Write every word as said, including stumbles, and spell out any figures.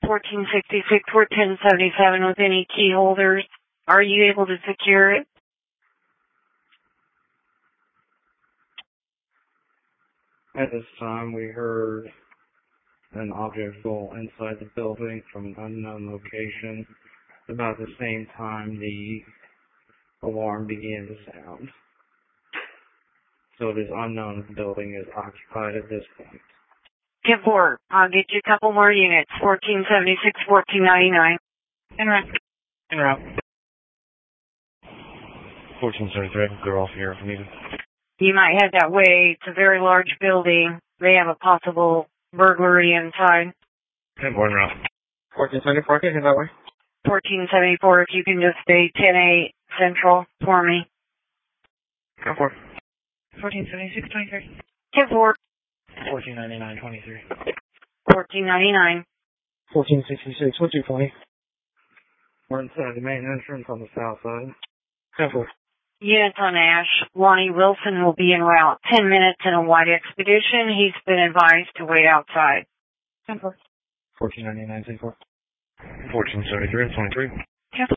fourteen sixty-six, we're ten seventy-seven with any key holders. Are you able to secure it? At this time, we heard an object fall inside the building from an unknown location. About the same time, the alarm began to sound. So it is unknown if the building is occupied at this point. ten four, I'll get you a couple more units. fourteen seventy-six, fourteen ninety-nine. En route. En route. fourteen seventy-three, they're off here if needed. You might head that way. It's a very large building. They have a possible burglary inside. ten four, en route. fourteen seventy-four, can head that way. fourteen seventy-four, if you can just stay ten eight Central for me. ten four. fourteen seventy-six, twenty-three. ten four. fourteen ninety-nine, twenty-three. fourteen ninety-nine. fourteen sixty-six, what's your point? We're inside the main entrance on the south side. ten four. Units on Ash. Lonnie Wilson will be en route. Ten minutes in a white expedition. He's been advised to wait outside. ten four. fourteen ninety-nine, ten four. fourteen seventy-three, twenty-three.